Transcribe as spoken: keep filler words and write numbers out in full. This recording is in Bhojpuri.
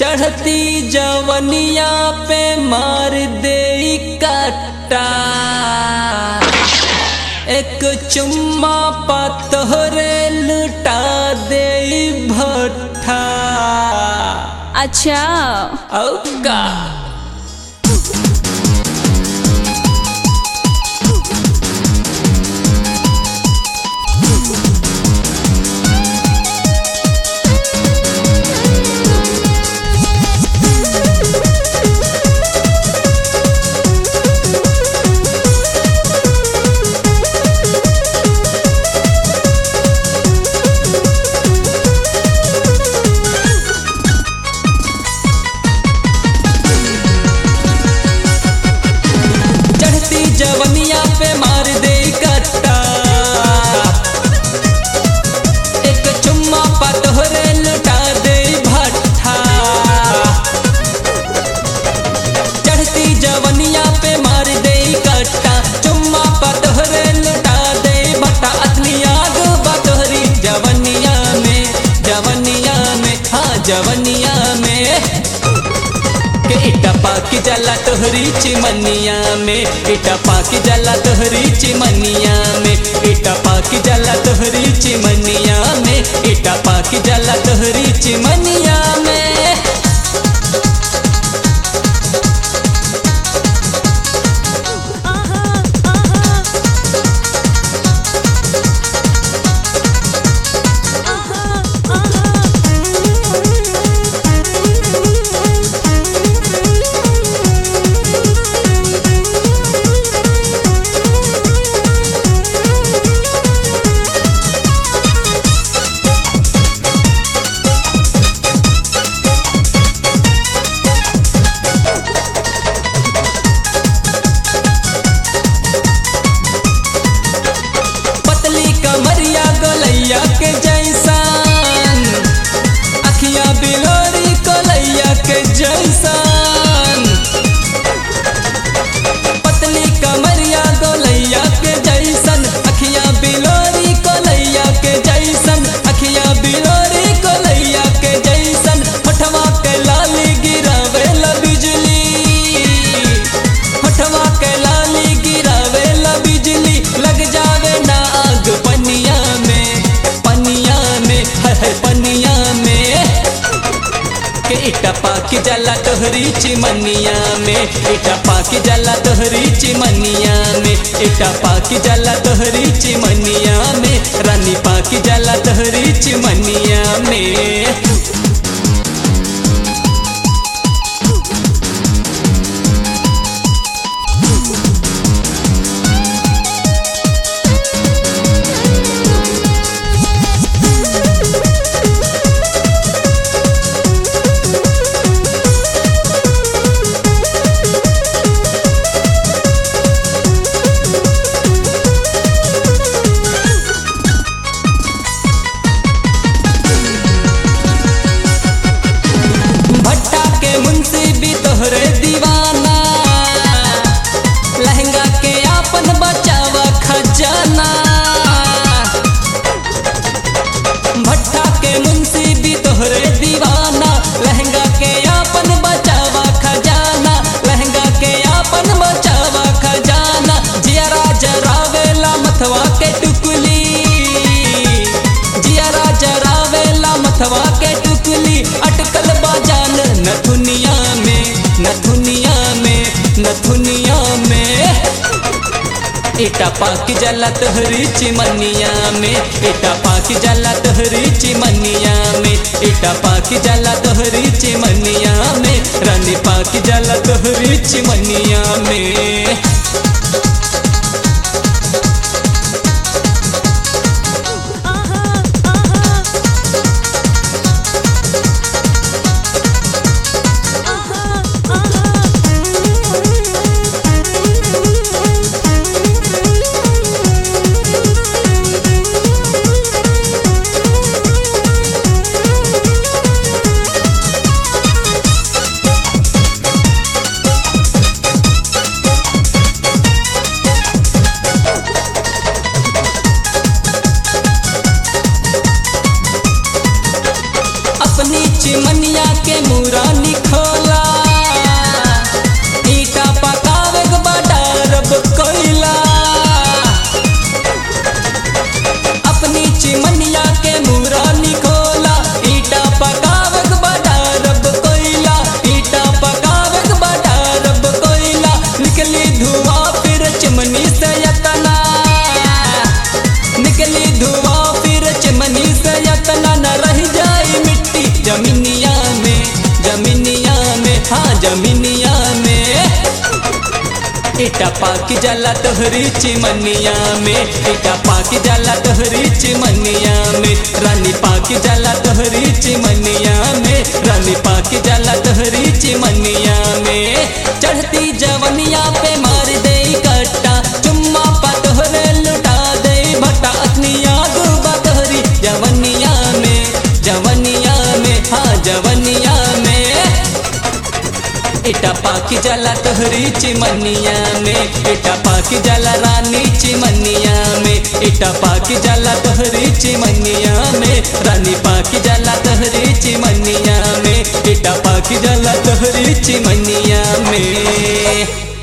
चढ़ती जवनिया पे मार दे काटा, एक चुम्मा पा तोहरे लुटा दे भट्ठा। अच्छा औका जवनिया पे मार दे कट्टा, एक चुम्मा पा तोहरे लुटा दे भट्ठा। चढ़ती जवनिया पे मार दे कट्टा, चुम्मा पा तोहरे लुटा दे भट्ठा। अतनी आग बा तोहरी जवनिया में, जवनिया में, हाँ जवनिया में के इटा पाकी जला तोहरी चिमनिया में, इटा पाकी जला तोहरी चिमनिया में, इटा पाकी जला तोहरी चिमनिया में, इटा पाकी जला तोहरी चिमनिया में। कमरिया गोलैया के जैसान, अखियां बिलोरी कोलैया के जैसान। पतली कमरिया गोलैया के जैसन, अखियां बिलोरी कोलैया के जैसन, अखियां बिलोरी कोलैया के जैसन। होठवा के लाली गिरावे ला बिजली, होठवा के लाली गिरावे ला बिजली। लग जावे ना आग पनिया में, पनिया में, है पनिया में के इटा पाकी जला तोहरी चिमनिया में, इटा पाकी जला तोहरी चिमनिया में, इटा पाकी जला तोहरी चिमनिया में, रानी पाकी जला तोहरी चिमनिया में। मुंशी भी तोहरे दीवाना, लहंगा के आपन बचावा खजाना। भट्टा के मुंशी भी तोहरे दीवाना, लहंगा के आपन बचावा खजाना, लहंगा के आपन बचावा खजाना। जियारा जरावेला मथवा के टुकली, जियारा जरावेला मथवा के टुकली। अटकल बाजान नथुनिया में, नथुनिया में, नथुनिया में इटा पाकी जला तोहरी चिमनिया में, इटा पाकी जला तोहरी चिमनिया में, इटा पाकी जला तोहरी चिमनिया में, रानी पाकी जला तोहरी चिमनिया में। पाक जाला तोहरी चिमनिया में, बेटा पाक जाला तोहरी चिमनिया में, रानी पाक जाला तोहरी चिमनिया में, रानी पाक जाला तोहरी चिमनिया में। चढ़ती जवनिया पे मार दे कट्टा, चुम्मा पा तोहरे लुटा दे भट्टा, अतनी आग बा तोहरी जवनिया में, जवनिया में, हाँ जवनिया में। एटा पाक जाला तोहरी चिमनिया में, एटा पाक जाला रानी चिमनिया में, एटा पाक जाला तोहरी चिमनिया में, रानी पाक जाला तोहरी चिमनिया में, एटा पाक जाला तोहरी चिमनिया में।